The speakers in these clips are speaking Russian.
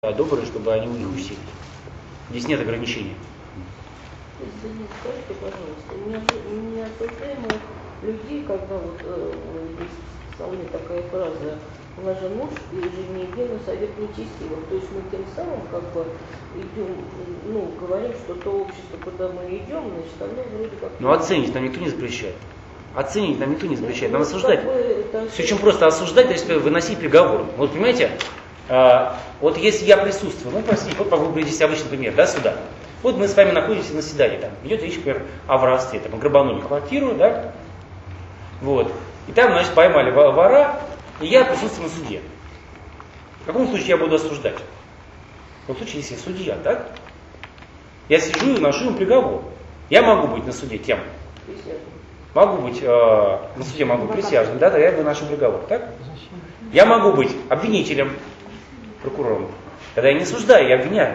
добрые, чтобы они у них усилили. Здесь нет ограничений. Извините, скажите, пожалуйста, у меня осуждаемых людей, когда вот здесь в псалме такая фраза: «Наш муж и жене единый совет нечестивым». То есть мы тем самым как бы идем, говорим, что то общество, куда мы идем, значит, оно вроде как... Но оценить нам никто не запрещает. Оценить нам никто не запрещает. Нам осуждать. Все очень просто. Осуждать, то есть выносить приговор. Вот понимаете, вот если я присутствую, простите, вот могу привести обычный пример, да, суда. Вот мы с вами находимся на заседании, там, идет речь, например, о воровстве, там, грабанули квартиру, да, вот, и там, значит, поймали вора, и я присутствую на суде. В каком случае я буду осуждать? В том случае, если я судья, так? Я сижу и вношу им приговор. Я могу быть на суде кем? Могу быть, на суде могу быть присяжным, да, я выношу приговор, так? Я могу быть обвинителем, прокурором. Тогда я не осуждаю, я обвиняю.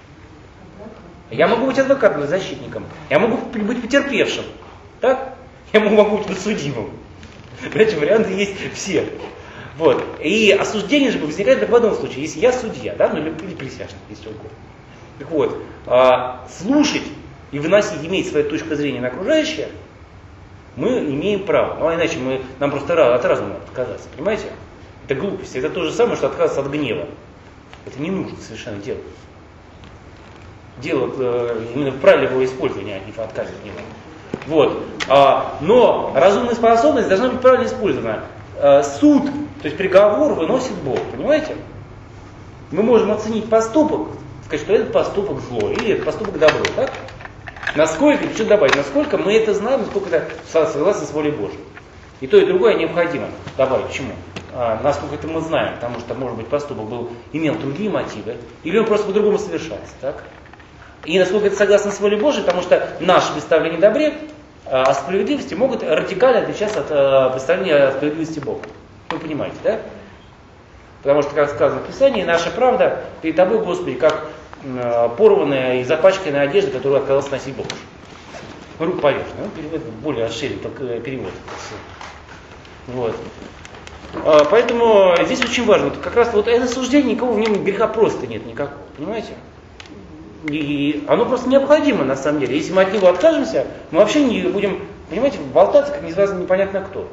Я могу быть адвокатом или защитником. Я могу быть потерпевшим. Так? Я могу быть подсудимым. Понимаете, варианты есть все. Вот. И осуждение же возникает только в одном случае. Если я судья, да, или присяжный, если угодно. Так вот, слушать и выносить, иметь свою точку зрения на окружающее, мы имеем право. Ну, а иначе нам просто от разума отказаться. Понимаете? Это глупость. Это то же самое, что отказаться от гнева. Это не нужно совершенно делать. Дело именно в правильном его использовании, а не в отказе от него. Вот. Но разумная способность должна быть правильно использована. Суд, то есть приговор, выносит Бог. Понимаете? Мы можем оценить поступок, сказать, что этот поступок зло, или этот поступок добро. Так? Насколько, что добавить, насколько мы это знаем, насколько это согласно с волей Божьей. И то, и другое необходимо добавить. Почему? Насколько это мы знаем, потому что, может быть, поступок имел другие мотивы, или он просто по-другому совершается. Так? И насколько это согласно с волей Божией, потому что наши представления о добре, о справедливости могут радикально отличаться от представления о справедливости Бога. Вы понимаете, да? Потому что, как сказано в Писании, наша правда перед тобой, Господи, как порванная и запачканная одежда, которую отказался носить Бог. Рук повешенный. Ну, перевод более расширен, только перевод. Вот. Поэтому здесь очень важно, как раз вот это суждение, никого в нем греха просто нет никакого, понимаете? И оно просто необходимо на самом деле. Если мы от него откажемся, мы вообще не будем, понимаете, болтаться, как непонятно кто.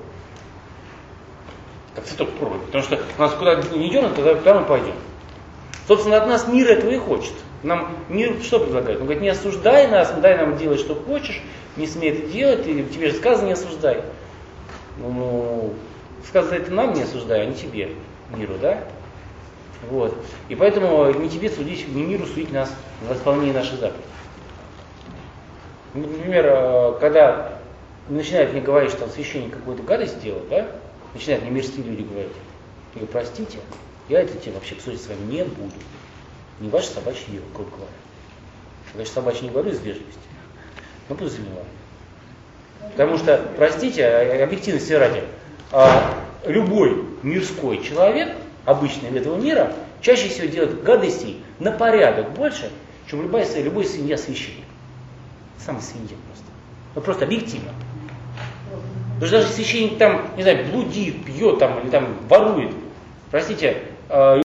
Как цветок пробует. Потому что у нас куда не идем, туда мы пойдем. Собственно, от нас мир этого и хочет. Нам мир что предлагает? Он говорит: не осуждай нас, дай нам делать, что хочешь, не смей это делать, и тебе же сказано, не осуждай. Сказано это нам, не осуждай, а не тебе, миру, да? Вот. И поэтому не тебе судить, не миру судить нас за исполнение наших заповедей. Например, когда начинают мне говорить, что священник какую-то гадость сделал, да? Начинают мне мирские люди говорить: я говорю, простите, я это тебе вообще ссориться с вами не буду. Не ваше собачье дело, грубо говоря. Значит, собачье не говорю из вежливости, но буду заниматься. Потому что, простите, объективности ради, любой мирской человек, обычный этого мира, чаще всего делает гадостей на порядок больше, чем любой свинья-священник. Самый свинья просто. Ну просто объективно. Потому что даже священник там, не знаю, блудит, пьет там, или там ворует. Простите,